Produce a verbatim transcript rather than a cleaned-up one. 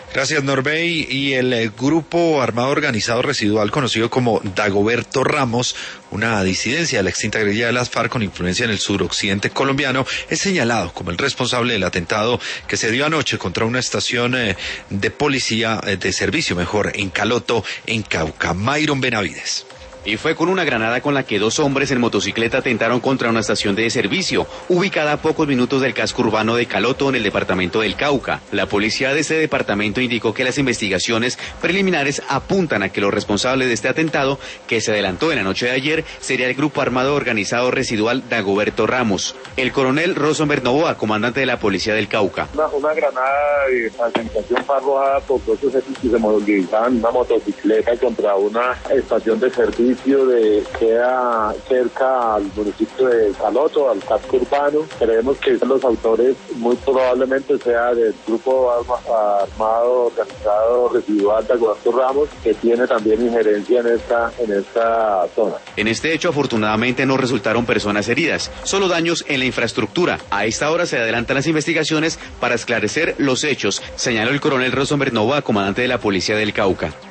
Gracias, Norbey. Y el eh, grupo armado organizado residual conocido como Dagoberto Ramos, una disidencia de la extinta guerrilla de las FARC con influencia en el suroccidente colombiano, es señalado como el responsable del atentado que se dio anoche contra una estación eh, de policía, eh, de servicio mejor, en Caloto, en Cauca. Mayron Benavides. Y fue con una granada con la que dos hombres en motocicleta atentaron contra una estación de servicio, ubicada a pocos minutos del casco urbano de Caloto, en el departamento del Cauca. La policía de ese departamento indicó que las investigaciones preliminares apuntan a que los responsables de este atentado, que se adelantó en la noche de ayer, sería el grupo armado organizado residual Dagoberto Ramos. El coronel Rosenberg Novoa, comandante de la policía del Cauca. Una, una granada de fragmentación fue arrojada por dos sujetos que se movilizaban una motocicleta contra una estación de servicio de queda cerca al municipio de Caloto, al casco urbano. Creemos que los autores muy probablemente sea del grupo arma, armado organizado residual de Dagoberto Ramos, que tiene también injerencia en esta, en esta zona. En este hecho, afortunadamente, no resultaron personas heridas, solo daños en la infraestructura. A esta hora se adelantan las investigaciones para esclarecer los hechos, señaló el coronel Rosenberg Novoa, comandante de la policía del Cauca.